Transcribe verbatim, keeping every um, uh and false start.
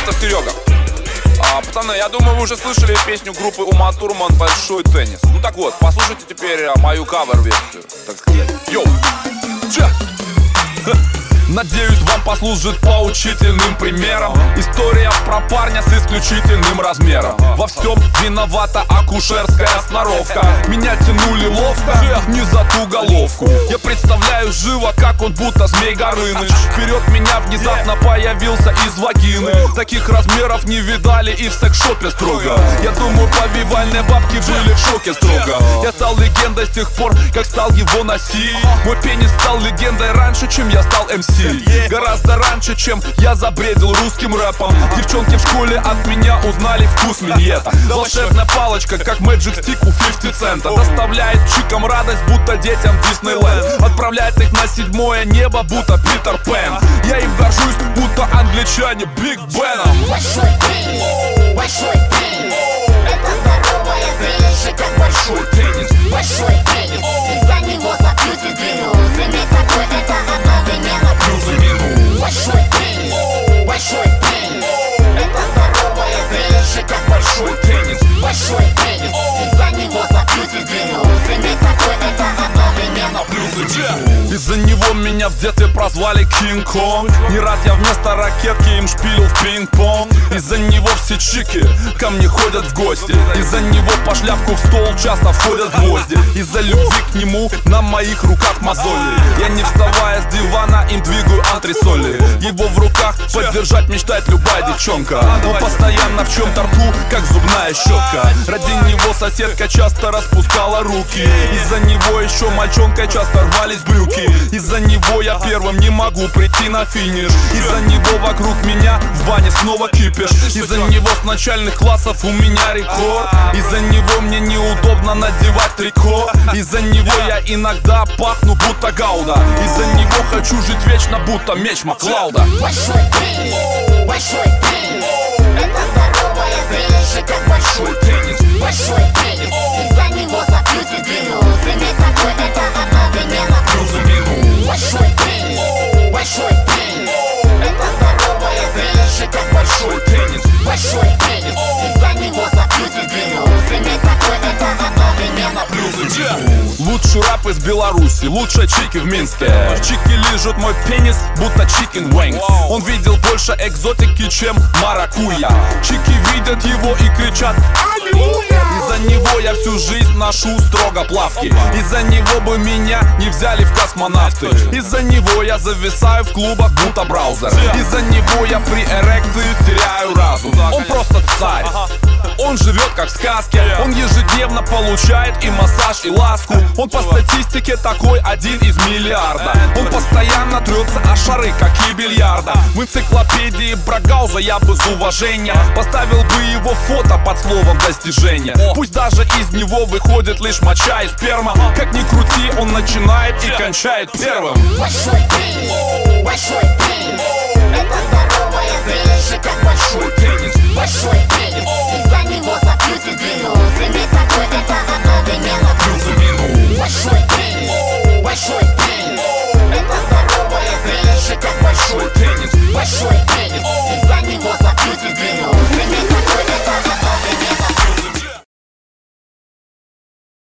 это Серега. А, пацаны, я думаю, вы уже слышали песню группы Uma Thurman «Большой теннис». Ну так вот, послушайте теперь а, мою кавер-версию, так сказать. Йоу! Ча! Надеюсь, вам послужит поучительным примером история про парня с исключительным размером. Во всем виновата акушерская сноровка. Меня тянули ловко, не за ту головку. Я представляю живо, как он будто Змей Горыныч вперед меня внезапно появился из вагины. Таких размеров не видали и в секс-шопе строго. Я думаю, повивальные бабки были в шоке строго. Я стал легендой с тех пор, как стал его носить. Мой пенис стал легендой раньше, чем я стал эм си. Гораздо раньше, чем я забредил русским рэпом. Девчонки в школе от меня узнали вкус миньета. Волшебная палочка, как Magic Stick у фифти цента, доставляет чикам радость, будто детям Диснейленд. Отправляет их на седьмое небо, будто Питер Пен. Я им горжусь, будто англичане Биг Беном. Большой теннис, большой теннис, это здоровое зрелище, как большой теннис. Большой теннис, из-за него запьют длину. Заметь такой, это одновременно плюс и минус. Большой теннис, большой теннис, это здоровое зрелище, как большой теннис. Большой теннис, из-за него запьют длину. Заметь такой, это одновременно плюс и минус. Из-за него меня в детстве прозвали Кинг-Конг. Не раз я вместо ракетки им шпилил в пинг-понг. Из-за него все чики ко мне ходят в гости. Из-за него по шляпку в стол часто входят гвозди. Из-за любви к нему на моих руках мозоли. Я не вставая с дивана им двигаю антресоли. Его в руках поддержать мечтает любая девчонка. Он постоянно в чем-то рту, как зубная щетка. Ради него соседка часто распускала руки. Из-за него еще мальчонкой часто рвались брюки. Из-за него я первым не могу прийти на финиш. Из-за него вокруг меня в бане снова кипиш. Из-за него с начальных классов у меня рекорд. Из-за него мне неудобно надевать трико. Из-за него я иногда пахну будто Гауда. Из-за него хочу жить вечно, будто меч Маклауда. Большой теннис, большой теннис, это здоровое зрелище, как большой теннис. Большой теннис, из-за него запьют длину. Заметь такой, это одновременно плюс и минус. Большой теннис, большой теннис, это здоровое зрелище, как большой теннис. Большой теннис, из-за него запьют длину. Заметь такой, это одновременно плюс и минус. Лучший рэп из Беларуси, лучшие чики в Минске. Чики лижут мой пенис, будто чикен wings. Он видел больше экзотики, чем маракуйя. Чики видят его и кричат аллилуйя. Из-за него я всю жизнь ношу строго плавки. Из-за него бы меня не взяли в космонавты. Из-за него я зависаю в клубах, будто браузер. Из-за него я при эрекции теряю разум. Он просто царь. Он живет как в сказке. Он ежедневно получает и массаж, и ласку. Он по статистике такой один из миллиарда. Он постоянно трется о шары, как и бильярда. В энциклопедии Брагауза я бы с уважения поставил бы его фото под словом достижения. Пусть даже из него выходит лишь моча и сперма. Как ни крути, он начинает и кончает первым. Большой теннис, большой теннис, это здоровое зрелище, как большой теннис. Большой теннис, из-за него запьют длину. Заметь такой, это одновременно плюс и минус. Большой теннис, большой теннис, это здоровое зрелище, как большой теннис. Большой теннис.